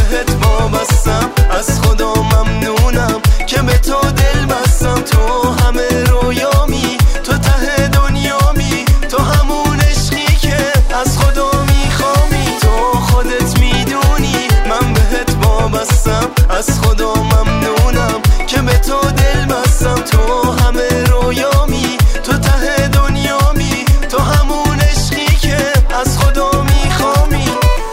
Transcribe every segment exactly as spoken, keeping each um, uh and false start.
بهت وابستم، از خدا ممنونم که به تو دل بستم. تو همه رویامی، تو ته دنیامی، تو همون عشقی که از خدا میخوامی. تو خودت میدونی من بهت وابستم، از خدا ممنونم که به تو دل بستم. تو همه رویامی، تو ته دنیامی، تو همون عشقی که از خدا میخوامی.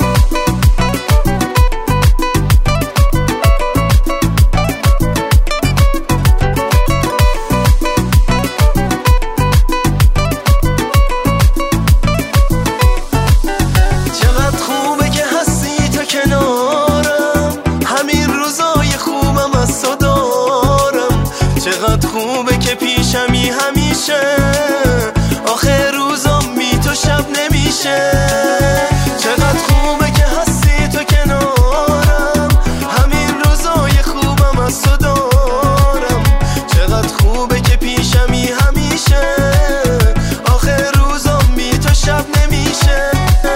چقدر خوبه که هستی تو کنارم، همین روزای خوبم از تو دارم. چقدر خوبه که پیشمی همیشه، آخر روزم بی تو شب نمیشه. چقدر خوبه که هستی تو کنارم، همین روزای خوبم از تو دارم. چقدر خوبه که پیشمی همیشه، آخر روزم بی تو شب نمیشه.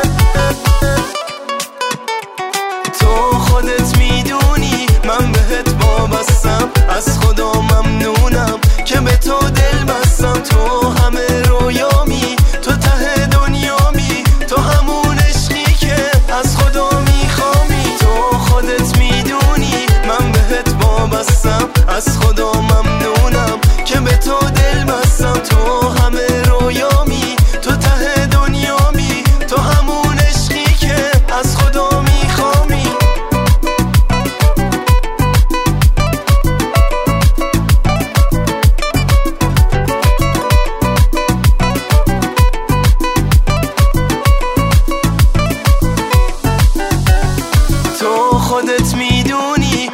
تو خودت میدونی من بهت وابستم، از خدا ممنونم که به تو دل بستم. تو همه رویامی، تو ته دنیامی، تو همون عشقی که از خدا میخوامی. تو خودت میدونی من بهت وابستم، از خدا ممنونم که به تو دل بستم. تو همه رویامی، تو ته دنیامی، تو همون عشقی که از خدا میخوامی. تو خودت میدونی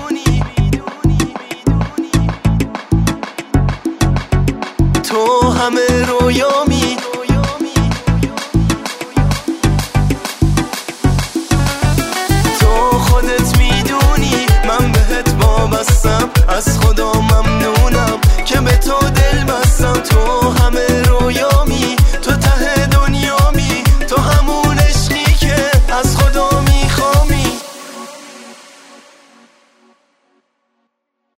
تو همه رویامی، تو خودت میدونی من بهت وابستم، از خدا ممنونم که به تو دل بستم. تو